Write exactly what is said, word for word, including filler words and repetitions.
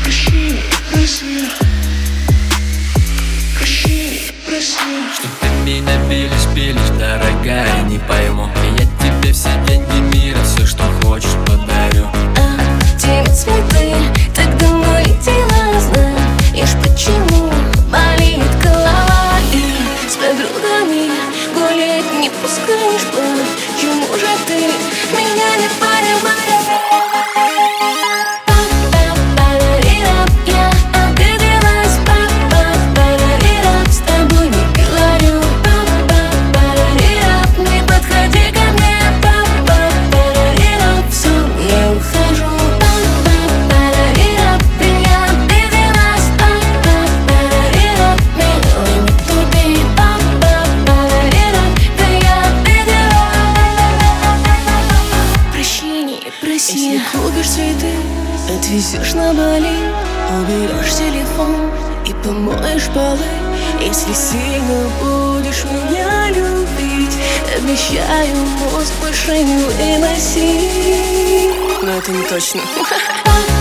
Прощи, проси, прощи, проси. Что ты меня билишь, билишь, дорогая, не пойму. Я тебе все деньги мира, все, что хочешь, подарю. А тебе цветы так давно летела, знаешь почему болит голова? И с подругами гулять не пускаешь, почему же ты меня не понимаешь? Если купишь цветы, отвезешь на Бали, уберешь телефон и помоешь полы. Если сильно будешь меня любить, обещаю, мозг больше не выносить. Но это не точно.